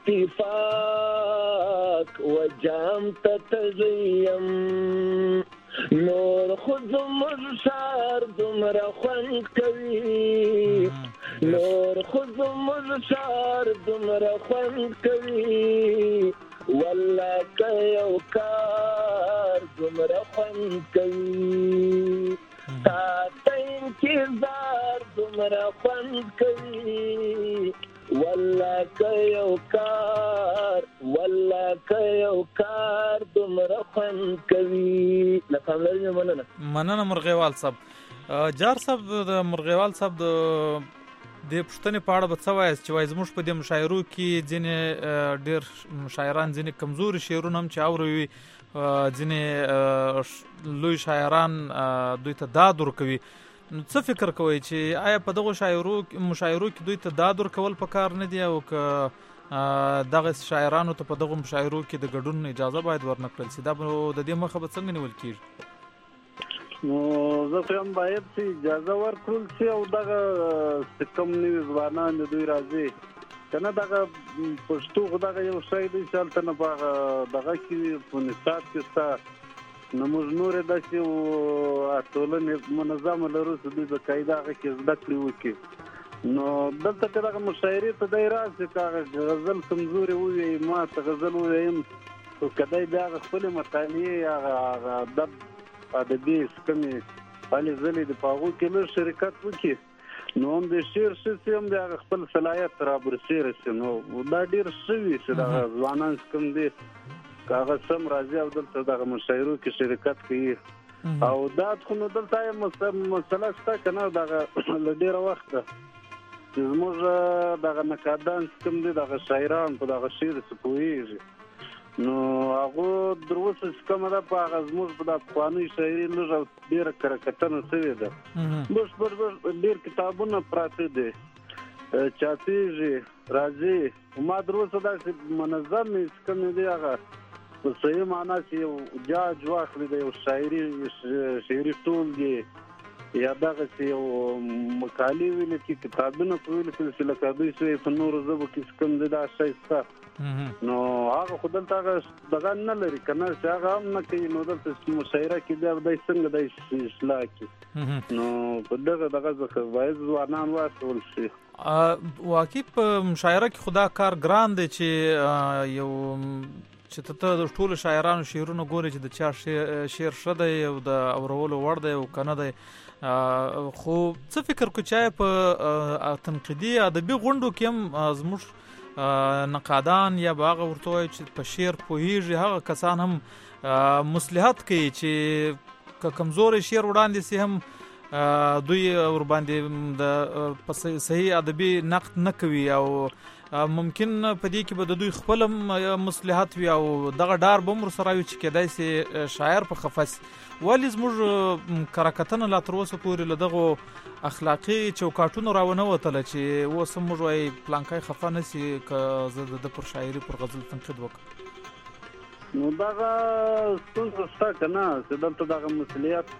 اتفاق و جام ته تزیم نور خود مزشار دومره خوند کوي نور خود مزشار دومره خوند کوي والله که یو کار دومره خوند کوي تا ته انتظار دومره خوند کوي والله که یو کار والله که یو کار دومره خوند کوي. لکه لري مننه مننه مرغیوال صاحب. جار صاحب د مرغیوال صاحب د د پښتنې په اړه به څه وایي چې وایي زموږ په دې مشاعرو کې ځینې ډېر شاعران ځینې کمزوري شعرونه هم چې اوري ځینې لوی شاعران دوی ته داد ورکوي. نو څه فکر کوئ چې آیا په دغه شاعرو مشاعرو کې دوی ته داد ورکول پکار نه دی او که دغه شاعرانو ته په دغه مشاعرو کې د ګډون اجازه باید ورنکړل شي دا د دې مخه به څنګه نیول کېږي؟ نو زه هم باید چې اجازه ورکړل شي او دغه کوم نوي ځوانان دوی راځي کنه دغه پښتو دغه یو شی دی چې هلته نه په دغه کې په نصاب کې ستا نو موږ نورې داسې ټولنې منظمه لرو چې دوی د قاعده هغه کې زده کړې وکړي. نو دلته که دغه مشاعرې ته دی راشي که هغه غزل کمزورې ووایي ما ته غزل ووایم خو که دی بیا هغه خپلې مطالعې هغه ادب ادبي کومې هلې ځلې دي په هغو کې لږ شرکت وکړي نو هم د شعر ښه شي هم د هغه خپل صلاحیت رابرسېره شي. نو دا ډېر ښه وي چې دغه ځوانان چې کوم دي که هغه سم راځي او دلته دغه مشاعرو کې شرکت کوي او دا خو نو دلته یې مسله شته که نه دغه له ډېره وخته چې زموږ دغه نقادان چې کوم دي دغه شاعران په دغه شعر څه پوهېږي نو هغو در اوسه چې کومه ده په هغه زموږ په دا پخوانۍ شاعري لږ او ډېره کره کتنه شوې ده. بشپړ ډېر کتابونه پراته دي چاپېږي راځي ما در اوسه داسې منظمې چې کومې دي هغه په صحیح معنا چې یو جاج واخلي د یو شاعري شعري ټولګې یا دغه چې یو مقالې ولیکي کتابونه په ولیکل چې لکه دوی سوی په نورو ژبو کې چې کوم دی دا شی شته نو هغه خدای ته دغه نه لري کنه چې هغه هم نه کوي نو دلته مشاعره کې دا د څنګه د اصلاح کې نو په دغه دغه ځکه وایي ځوانان واسول شي واقعي په مشاعره کې خدا کار ګران دی چې یو چې ته د ټولو شاعرانو شعرونه ګوري چې د چا شعر ښه دی او د اورولو وړ دی او کنه دی خو څه فکر کو چې په تنقیدي ادبي غونډو کې هم زموږ نقادان یا باغ ورته وایي چې په شعر پوهیږي هغه کسان هم مصلحت کوي چې کمزوري شعر وړاندې سي هم دوی ور باندې د صحیح ادبي نقد نه کوي او ممکن په دې کې به د دوی خپل مصلحت وي او دغه ډار به مر سره وي چې کېدای سي شاعر په خفس ولی زموږ کرکتنه لا تر اوسه پورې له دغه اخلاقی چوکاټونو راونه وتله چې اوس موږ وايي پلانکای خفه نه سي که زه د پر شاعري پر غزل تنقید وکړم نو دغه څه څه کنه چې دلته دغه مسؤلیت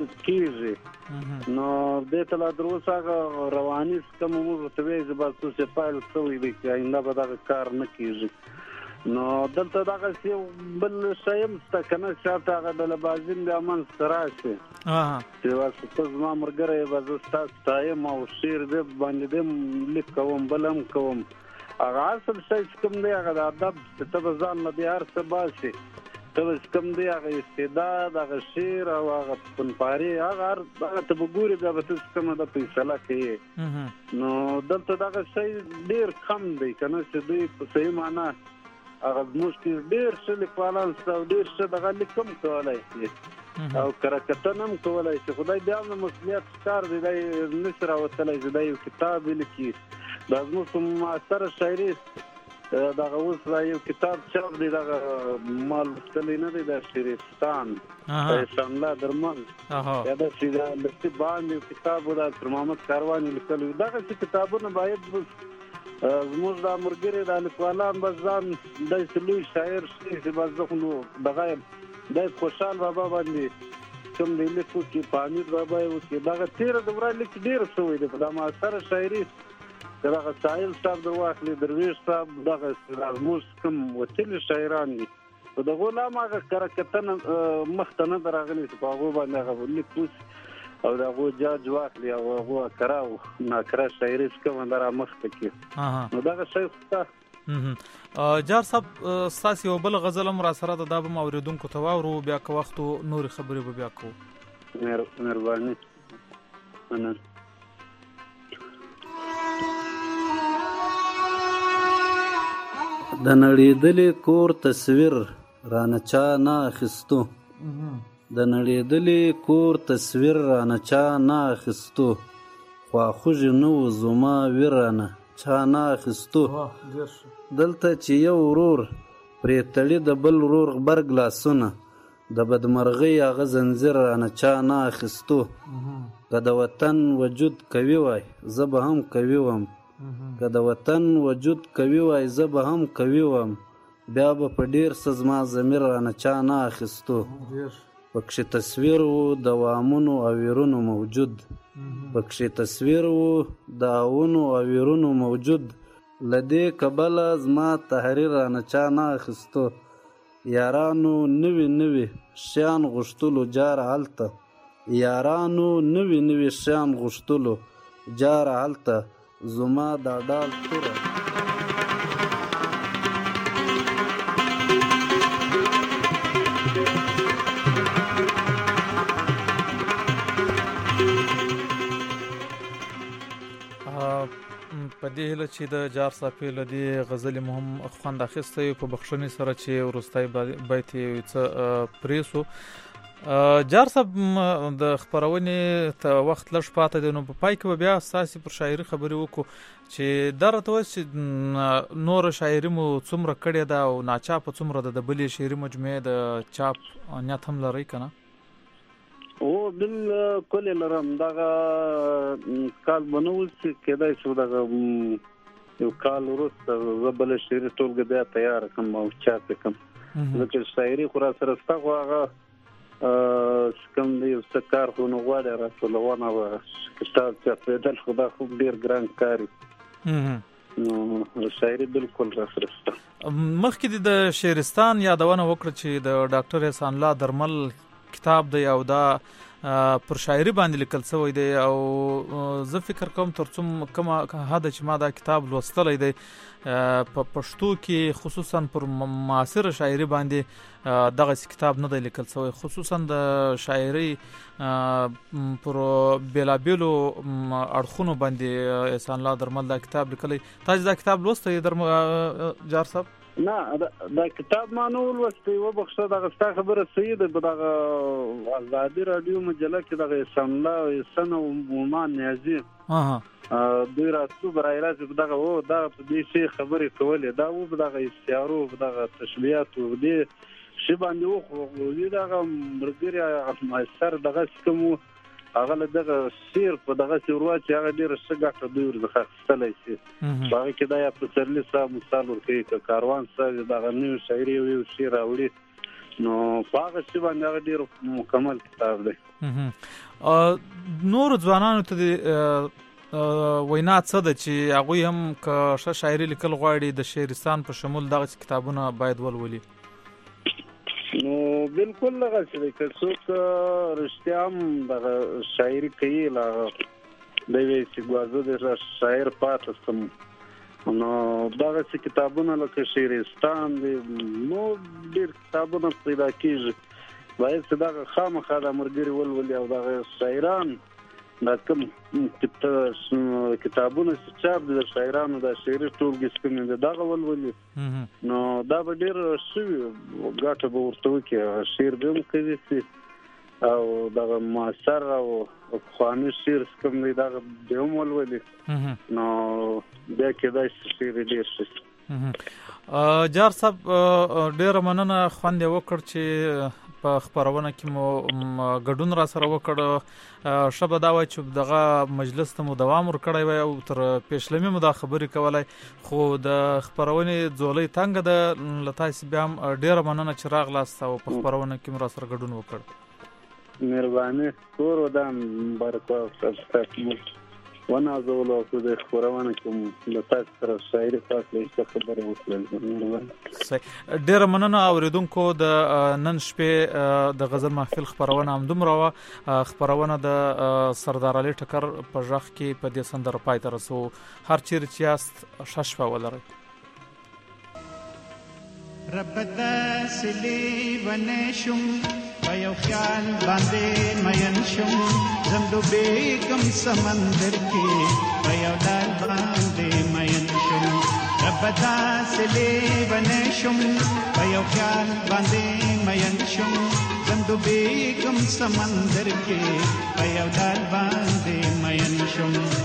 کیږي نو د ته لا دروسه رواني کوم موږ ته وی زبر څه پایل څوي دی چې آینده به دغه کار نه کیږي نو دلته دغه څه بل شایم څه کنه چې هغه د لبازین د امن سره شي اه چې واسه زما مرګره به زستا تایم او شیر دې باندې دې لیک کوم بلم کوم هغه اصل څه کوم دی هغه د ادب ته ځان نه دی هر څه باسي ته کوم دی هغه استعداد هغه شعر او هغه فنپاري هغه هغه ته وګوري دا به څه کوم د فیصله کوي نو دلته دا شی ډیر کم دی کنه چې دوی په صحیح معنا هغه مشکل ډیر څه لیکوالان څو ډیر څه دغه لیکم کولای شي او کرکټن هم کولای شي خدای دې هم مسؤلیت کار دی د نشر او تلای دی یو کتاب لیکي دا زموږ معاصره شاعري دا اوس یو کتاب چاپ دی دا مال مستلی نه دی د شریفتان احسان الله درمل یا د سیده لستی باندې کتاب دا تر محمد کاروانی لیکلو دا چې کتابونه باید زموږ د مرګري د لیکوالان بس ځان د سلوي شاعر شي چې بس دغه دغه د خوشحال بابا باندې کوم دی لیکو چې پامیر بابا یو چې دغه تیر د ورا لیک ډیر شوی دی په معاصره شاعري دغه ساحل صاحب درواخلي درویش صاحب دغه زموږ کوم وتلي شاعران دي په دغه لامه کرکټن مخته نه دراغلي چې په هغه باندې هغه لیکوس او دغه جاج واخلي او هغه کراو ناکرا شاعري کوم درا مخته کې نو دغه شی اه جار صاحب ساسي او بل غزل هم را سره د دابم اوریدونکو ته واورو بیا که وخت نور خبرې به بیا کوو مهرباني انا د نړېدلې کور تصویر رانه چا نه اخیستو د نړېدلې کور تصویر رانه چا نه اخیستو خواخوږي نه و زما ویرانه چا نه اخیستو دلته چې یو ورور پرې تړي د بل ورور غبرګ لاسونه د بدمرغۍ هغه زنځیر رانه چا نه اخیستو که د وطن وجود کوي وای زه به هم کوي وم که د وطن وجود کوي وای زه به هم کوي وم بیا به په ډیر څه زما ضمیر رانه چا نه اخیستو پکښې تصویر و د وامونو او ویرونو موجود پکښې تصویر و د اوونو او ویرونو موجود له دې کبله زما تحریر رانه چا نه اخیستو یارانو نوي نوي شیان غوښتلو جار هلته یارانو نوي نوي شیان غوښتلو جار هلته زما دا ډال توره په دې هیله چې د جار صافي له دې غزلې مهم خوند اخیستی په بخښنې سره چې وروستی بیت یې څه پرېسو جار صاحب د خپرونې ته وخت لږ پاته دی نو په پای کې به بیا ستاسې پر شاعري خبرې وکړو چې دا راته وایي چې نوره شاعري مو څومره کړې ده او ناچاپه څومره ده د بلې شعري مجموعې د چاپ نیت هم لرئ که نه او بالکل لرم دغه کال به نه اوس کېدای شو دغه یو کال وروسته زه بله شعري ټولګه بیا تیاره کړم او چاپ یې کړم ځکه شاعري خو را سره شته خو هغه کوم دی یو څه کار خو نه غواړي راټولونه به کتاب چاپېدل خو دا خو ډېر ګران کار وي نو شاعري بالکل راسره. مخکې د شعرستان یادونه وکړه چې د ډاکټر احسان الله درمل کتاب دی او دا پر شاعري باندې لیکل شوی دی او زه فکر کوم ترڅو کومه حد چې ما دا کتاب لوستلی دی په پښتو کې خصوصا پر معاصر شاعري باندې دغه کتاب نه دی لیکل شوی، خصوصا د شاعري پر بیلابیلو اړخونو باندې احسان الله درمل دا کتاب لیکلی. تاسو دا کتاب لوستی جار صاحب؟ نه دا کتاب ما نه ولوستی، وبخښه دغه ستا خبره صحیح ده. په دغه ازادي راډیو مجله کې دغه احسان الله او احسان او مومان نیازي دوی راتلو برای راځي دغه و دا په دې شي خبرې کولې، دا و دغه استعارو دغه تشبیهات و دې شی باندې و خو دغه مرګري مایستر دغه کوم هغه له دغه شیر په دغه سیوروا چې هغه ډیر څه ګټه دوی ورڅخه اخیستلی شي. هغه کې دا یا پسرلي صاحب مثال ورکوي که کاروان صاحب دغه نوي شاعري یو شعر راوړي نو په هغه شي باندې هغه ډیر مکمل کتاب دی. نور ځوانانو ته وینا څه ده چې هغوی هم که ښه شاعري لیکل غواړي د شعرستان په شمول دغه کتابونه باید ولولي؟ نو بالکل لغه چې که څوک رښتیا هم دغه شاعري کوي لا دی وی چې ګوازه د شاعر پاتې سم نو دغه کتابونه لکه شعرستان دی نو ډېر کتابونه پیدا کېږي باید چې دغه خامخا د ملګري ولولي او دغه شاعران دا کوم کتابونه چې چاپ دي د شاعرانو د شعري ټولګې کوم دي دغه ولولي نو دا به ډېر ښه وي، ګټه به ورته وکړي. شعر به هم کوي چې او دغه معاصر او پخواني شعر کوم دی دغه به هم ولولي نو بیا کېدای شي شعر ډېر ښه. جار صاحب ډېره مننه، خوند یې وکړ چې په خپرونه کې مو ګډون را سره وکړ. ښه به دا وای چې دغه مجلس ته مو دوام ورکړی وای او تر پیشلمي مو دا خبرې کولی، خو د خپرونې ځولۍ تنګه ده. له تاسې بیا هم ډېره مننه چې راغلاست او په خپرونه کې مو را سره ګډون وکړ. مهرباني کور ودان مبارک ونازولو او د خپرونه کې له تاسو سره شاعري تاسو له خبرې وکړل. ډېره مننه اوریدونکو. د نن شپې د غزل محفل خپرونه همدومره وه. خپرونه د سردار علي ټکر په غږ کې په دې سندره پای ته رسو. هر چیرې چې یاست ښه شپه ولرئ. رب داسې لیونی شم په یو خیال باندې مین شم زم ډوبېږم سمندر کې په یو ډال باندې مین شم. رب داسې لیونی شم په یو خیال باندې مین شم زم ډوبېږم سمندر کې په یو ډال باندې مین شم.